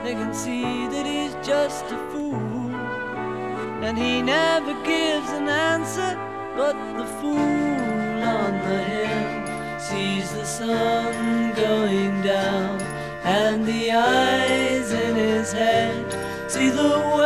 they can see that he's just a fool. And he never gives an answer, but the fool on the hill sees the sun going down, and the eyes in his head see the